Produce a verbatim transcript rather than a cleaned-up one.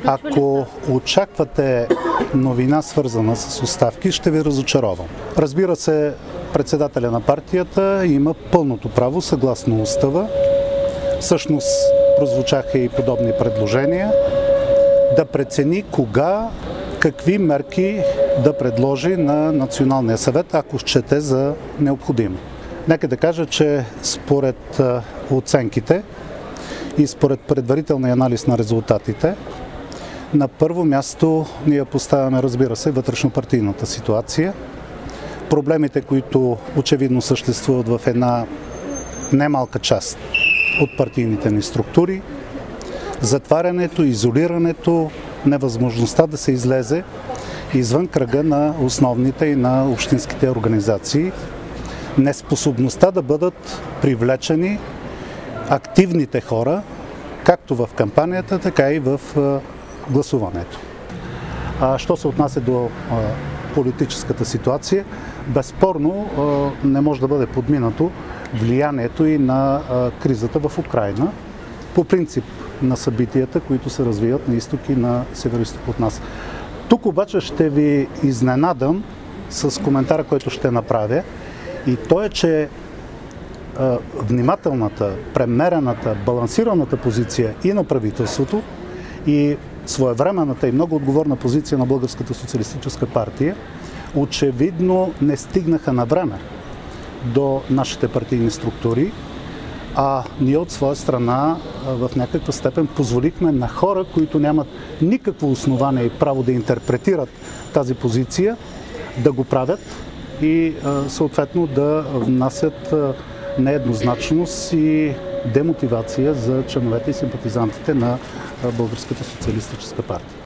Ако очаквате новина, свързана с оставки, ще ви разочаровам. Разбира се, председателя на партията има пълното право, съгласно устава. Всъщност прозвучаха и подобни предложения, да прецени кога, какви мерки да предложи на Националния съвет, ако счете за необходимо. Нека да кажа, че според оценките и според предварителния анализ на резултатите, на първо място ние поставяме, разбира се, вътрешнопартийната ситуация, проблемите, които очевидно съществуват в една немалка част от партийните ни структури, затварянето, изолирането, невъзможността да се излезе извън кръга на основните и на общинските организации, неспособността да бъдат привлечени активните хора, както в кампанията, така и в гласуването. А що се отнася до а, политическата ситуация, безспорно а, не може да бъде подминато влиянието и на а, кризата в Украйна, по принцип на събитията, които се развиват на изток и на североизток от нас. Тук обаче ще ви изненадам с коментара, който ще направя, и то е, че а, внимателната, премерената, балансираната позиция и на правителството, и своевременната и много отговорна позиция на Българската социалистическа партия очевидно не стигнаха на време до нашите партийни структури, а ние от своя страна в някаква степен позволихме на хора, които нямат никакво основание и право да интерпретират тази позиция, да го правят и съответно да внасят нееднозначност и демотивация за членовете и симпатизантите на Българската социалистическа партия.